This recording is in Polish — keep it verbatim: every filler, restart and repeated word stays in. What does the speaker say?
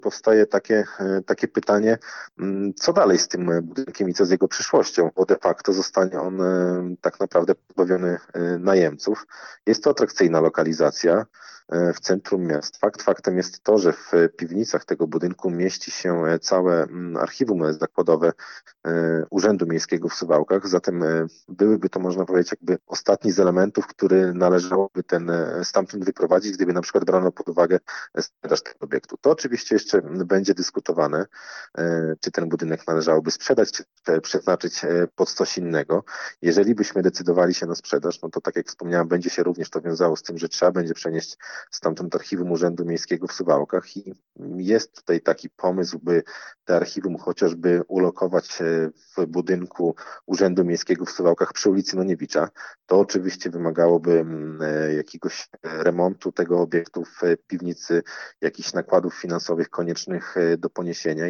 powstaje takie, takie pytanie, co dalej z tym budynkiem i co z jego przyszłością, bo de facto zostanie on tak naprawdę pozbawiony najemców. Jest to atrakcyjna lokalizacja w centrum miasta. Fakt faktem jest to, że w piwnicach tego budynku mieści się całe archiwum zakładowe Urzędu Miejskiego w Suwałkach, zatem byłyby to, można powiedzieć, jakby ostatni z elementów, który należałoby ten stamtąd wyprowadzić, gdyby na przykład brano pod uwagę sprzedaż tego obiektu. To oczywiście jeszcze będzie dyskutowane, czy ten budynek należałoby sprzedać, czy przeznaczyć pod coś innego. Jeżeli byśmy decydowali się na sprzedaż, no to tak jak wspomniałem, będzie się również to wiązało z tym, że trzeba będzie przenieść stamtąd archiwum Urzędu Miejskiego w Suwałkach i jest tutaj taki pomysł, by te archiwum chociażby ulokować w budynku Urzędu Miejskiego w Suwałkach przy ulicy Noniewicza. To oczywiście wymagałoby jakiegoś remontu tego obiektu w piwnicy, jakichś nakładów finansowych koniecznych do poniesienia.